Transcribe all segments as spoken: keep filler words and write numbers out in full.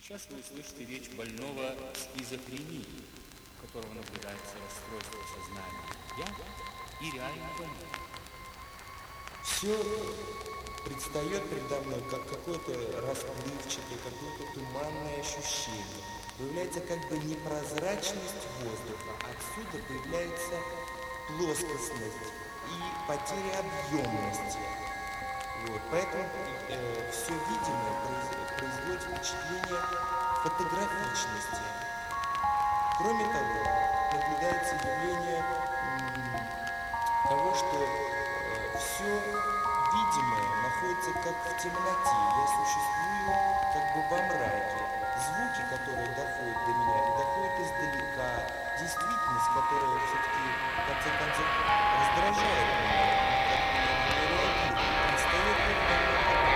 Сейчас вы услышите речь больного скизофренией, у которого наблюдается расстройство сознания «я» и реально больной. Все предстает передо мной как какое-то расплывчатое, какое-то туманное ощущение. Появляется как бы непрозрачность воздуха, отсюда появляется плоскостность и потеря объемности. Вот. Поэтому э, все видимое произ, производит впечатление фотографичности. Кроме того, наблюдается явление м, того, что э, все видимое находится как в темноте. Я существую как бы во мраке. Звуки, которые доходят до меня, они доходят издалека. Действительность, которая все-таки в конце концов раздражает меня, как меня не реагирует, предстает передо мной как бы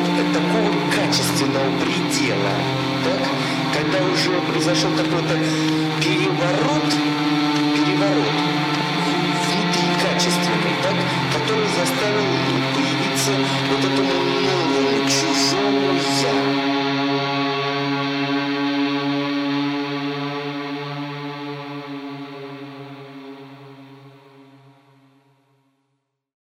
предела, так? Когда уже произошел какой-то